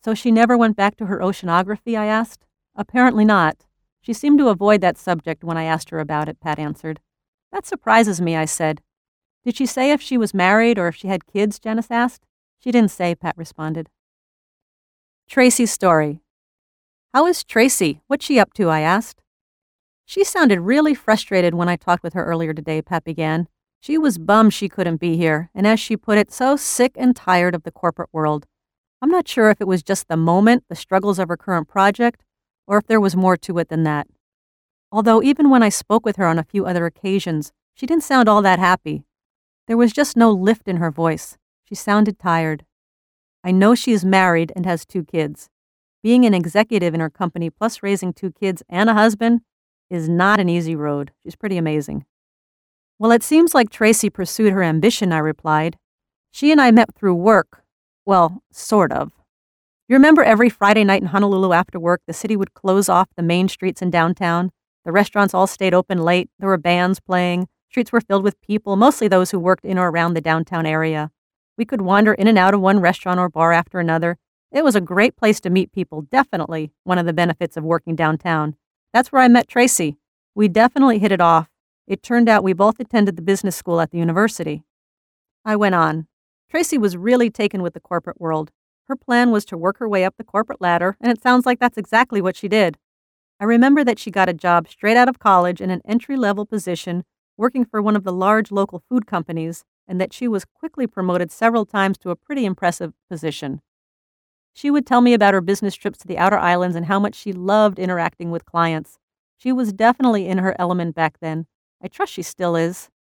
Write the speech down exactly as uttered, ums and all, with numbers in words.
So she never went back to her oceanography, I asked. Apparently not. She seemed to avoid that subject when I asked her about it, Pat answered. That surprises me, I said. Did she say if she was married or if she had kids, Janice asked. She didn't say, Pat responded. Tracy's story. How is Tracy? What's she up to? I asked. She sounded really frustrated when I talked with her earlier today, Pat began. She was bummed she couldn't be here, and as she put it, so sick and tired of the corporate world. I'm not sure if it was just the moment, the struggles of her current project, or if there was more to it than that. Although even when I spoke with her on a few other occasions, she didn't sound all that happy. There was just no lift in her voice. She sounded tired. I know she is married and has two kids. Being an executive in her company plus raising two kids and a husband is not an easy road. She's pretty amazing. Well, it seems like Tracy pursued her ambition, I replied. She and I met through work. Well, sort of. You remember every Friday night in Honolulu after work, the city would close off the main streets in downtown? The restaurants all stayed open late. There were bands playing. Streets were filled with people, mostly those who worked in or around the downtown area. We could wander in and out of one restaurant or bar after another. It was a great place to meet people, definitely one of the benefits of working downtown. That's where I met Tracy. We definitely hit it off. It turned out we both attended the business school at the university. I went on. Tracy was really taken with the corporate world. Her plan was to work her way up the corporate ladder, and it sounds like that's exactly what she did. I remember that she got a job straight out of college in an entry-level position working for one of the large local food companies, and that she was quickly promoted several times to a pretty impressive position. She would tell me about her business trips to the outer islands and how much she loved interacting with clients. She was definitely in her element back then. I trust she still is.